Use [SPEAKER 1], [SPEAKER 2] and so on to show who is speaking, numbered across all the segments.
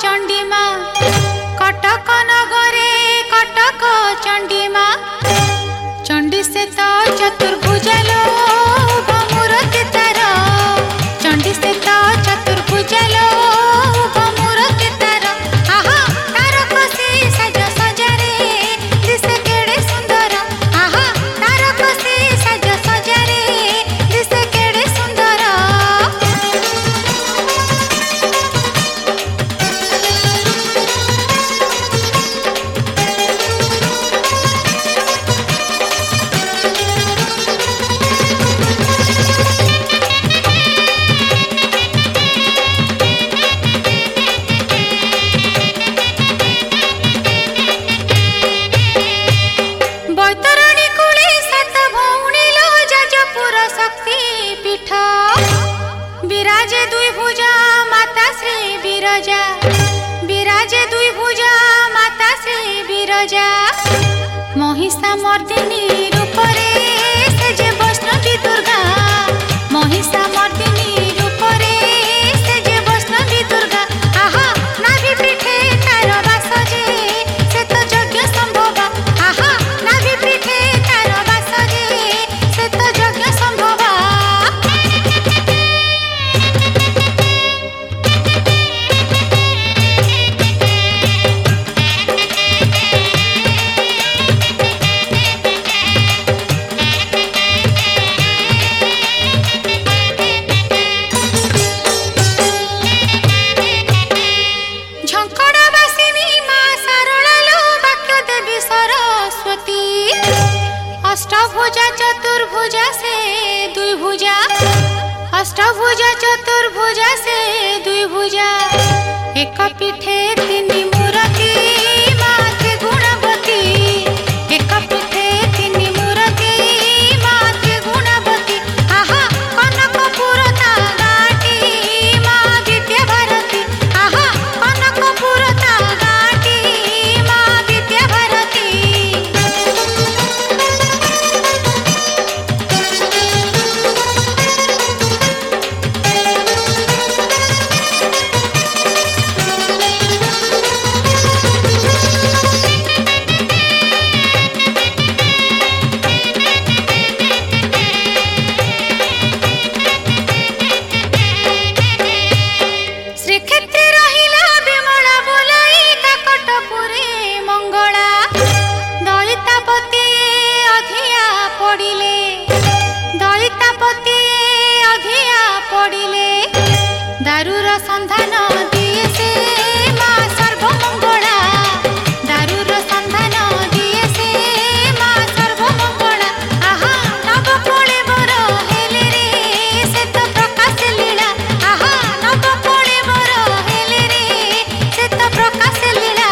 [SPEAKER 1] चंडीमा कटक नगरे कटक चंडीमा चंडी से तो चतुर्भुजलो मूर्ति तार चंडी से तो चतुर्भुजलो मूर्ति तार आहा तार खुशी सज सजारे दिसे केड़े सुंदर आहा तार खुशी सज सजारे दिसे केड़े सुंदर विराजे दुई भुजा माता श्री विरजा विराजे दुई भुजा माता श्री विरजा महिषा मर्दिनी रूपरे से जे वैष्णवी दुर्गा महिषा मर्दिनी रूपरे से जे वैष्णवी दुर्गा आहा नाभि पीठे तार वास जे से तो यज्ञ संभव आहा नाभि पीठे तार वास जे से तो यज्ञ संभव अष्टभुजा चतुर्भुजा से दुई भुजा अष्टभुजा चतुर्भुजा से दुई भुजा एक पीठे तीन मूर्ति माते गुणवती एक पीठे तीन मूर्ति माते गुणवती आहा कनकपुर ता गाटी माँ विद्या भारती आहा कनकपुर ता गाटी माँ विद्या भारती दारूर संधान दिए से माँ सर्वमंगला दारूर संधान दिए से माँ सर्वमंगला आहा नव कोले बर हेले रे से तो प्रकाश लीला आहा नव कोले बर हेले रे से तो प्रकाश लीला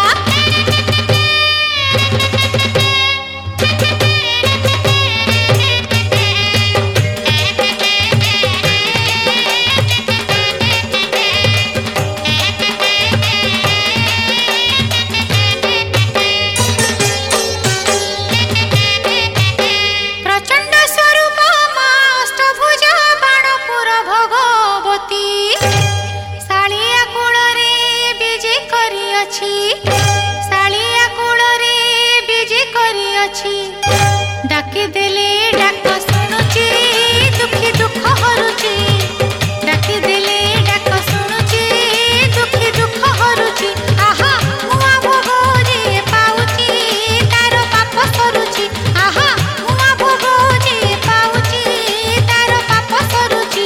[SPEAKER 1] सालिया कूଳରେ बिजे करी अछि डाकी देले डाक सुनुची दुखी दुख हरुची डाकी देले डाक सुनुची दुखी दुख हरुची आहा मुआ भोग जे पाउची तार पाप सरुची आहा मुआ भोग जे पाउची तार पाप सरुची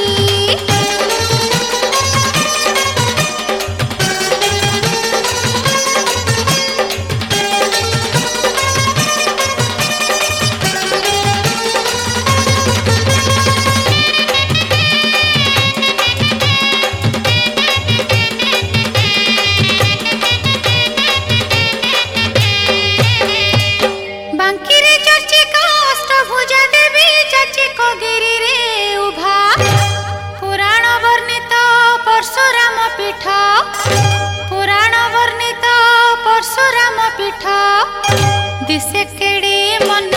[SPEAKER 1] पुराण वर्णित परशुराम पीठ दिसे केड़े मन